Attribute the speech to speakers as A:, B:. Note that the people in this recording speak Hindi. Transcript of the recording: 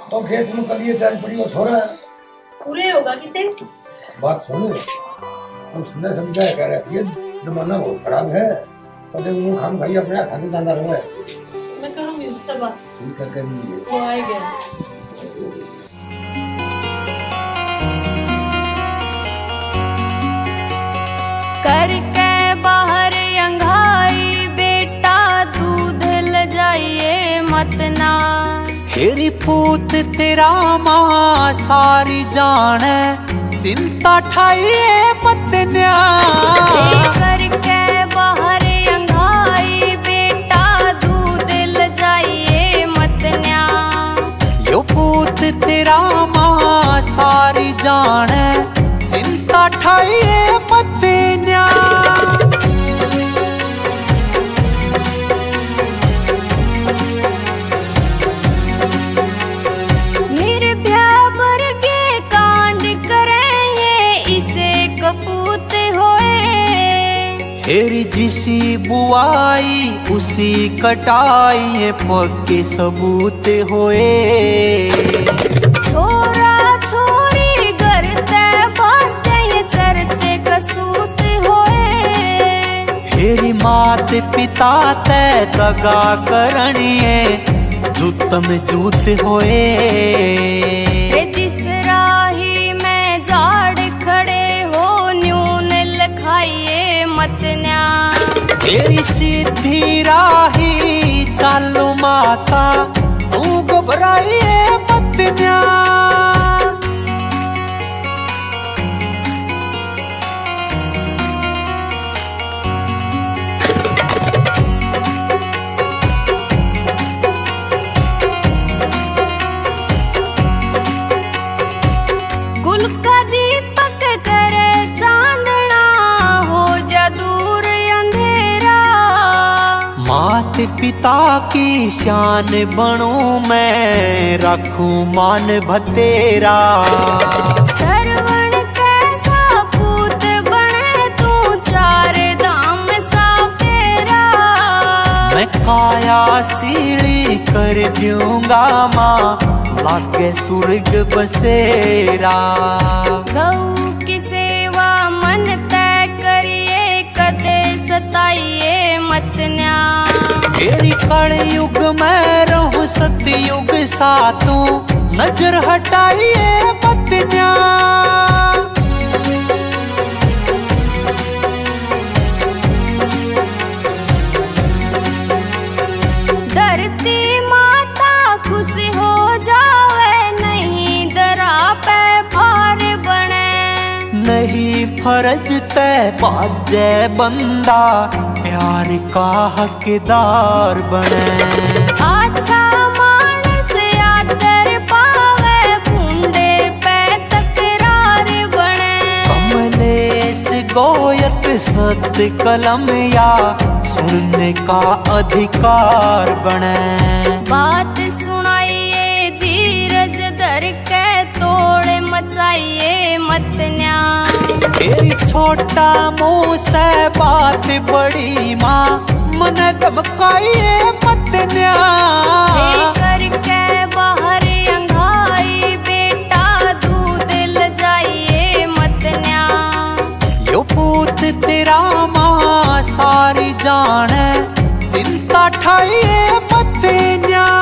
A: तो खेत में कलिए चल पड़ी हो छोरा
B: पूरे होगा कितने
A: बात सुन हम सुनने समझाया कह रहे ये जमाना बहुत खराब है पता नहीं खाम खाई अपने खाने जाना रहा है
B: मैं करूंगी उससे बात
A: ठीक करके नहीं
B: वो आएगा
C: करके बाहर अंघाई बेटा दूध ल जाइए मत ना
D: हेरी पूत तेरा माँ सारी जाने चिंता ठाइए मत न्या
C: करके बाहर अंघाई बेटा दूध ल जाइए मत न्या
D: यो पूत तेरा माँ सारी जाने चिंता ठाइए मत न्या
C: निर्भया वर्गे कांड करेंगे इसे कपूत होए
D: हेरी जिसी बुआई उसी कटाई पक्के सबूत होए
C: छोरा छोरी करते बच्चे चर्चे कसूत होए
D: हेरी मात पिता ते दगा करनिए जूत में जूत होए
C: जिस राही में झाड़ खड़े हो न्यून लखाइए मत न्या
D: तेरी सीधी राही चालू माता तू घबराइए मत न्या
C: कुल का दीपक करे चांदना हो जा दूर अंधेरा
D: मात पिता की शान बनूं मैं रखूं मान भतेरा
C: सरवण कैसा पूत बने तू चार दाम सा फेरा
D: मैं काया सीढ़ी कर दूंगा माँ लागे स्वर्ग बसेरा
C: गऊ की सेवा मन तय करिए कदे सताइए मत न्या
D: तेरी कलयुग में रहूं सतयुग सा तू नजर हटाइए मत न्या
C: धरती माता खुश हो जावे नहीं दरा पे भार बने
D: नहीं फर्ज तय बाजे बंदा प्यार का हकदार बने
C: अच्छा मानस आदर पावे बूंदे पे तकरार बने
D: कमलेश गोयत सत कलम या सुनने का अधिकार बने
C: बात सुनाइए धीरज धर के तोड़े मचाइए मत न्या
D: तेरी छोटा मुंह से बात बड़ी माँ मन धमकाइए मत न्या
C: करके बाहर अंघाई बेटा दूध ल जाइए मत न्या
D: यो पूत तेरा माँ सारी जाने चिंता ठाइए मत न्या।